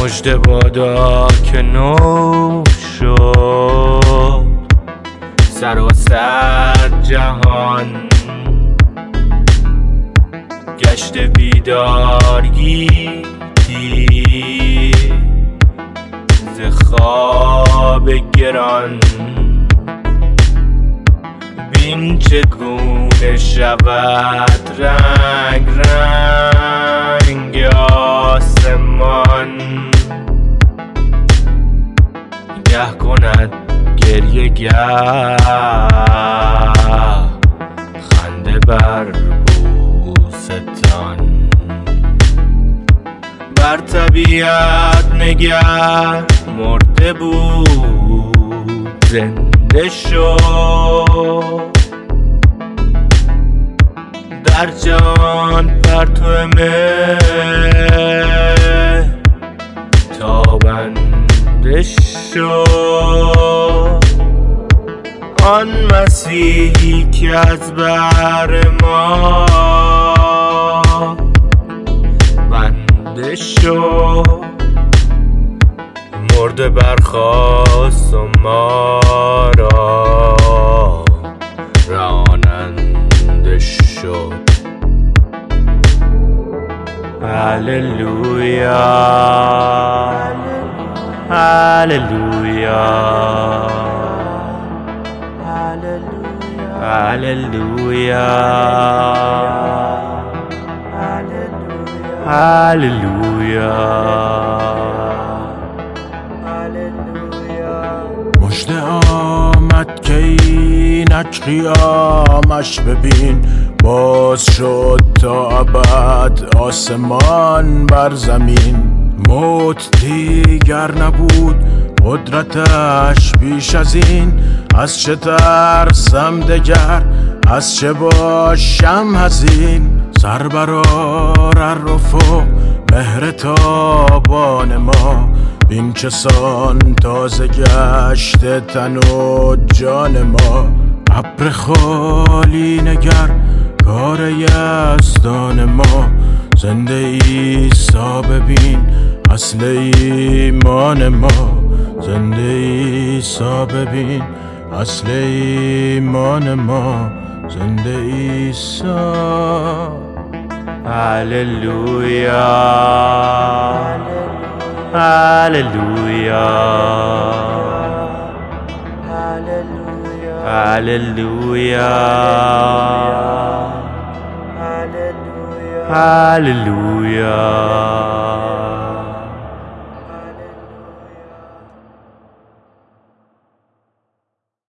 مژده بادا که نو شد سراسر جهان، گشت بیدارگی ز خواب گران. بین چگونه شود رنگ رنگ آسمان، گه کند گریه گه خنده بر بوستان. بر طبیعت نگر مرده بود زنده شد، در جان پرتو مهر تابنده شد. آن مسیحی که از بر ما بنده شد، مرده برخاست و ما را راننده شد. هللویا هللویا هللویا هللویا. مژده آمد که اینک قیامش ببین، باز شد تا ابد آسمان بر زمین. موت دیگر نبود قدرتش بیش از این، از چه ترسم دگر از چه باشم حزین. سر برآر افق مهر تابان ما، بین چسان تازه گشته تن و جان ما. ابر خالی نگر کار یزدان ما، زنده عیسی ببین اصل ایمان ما. زنده عیسی ببین اصل ایمان ما. زنده عیسی. هللویا هللویا هللویا هللویا.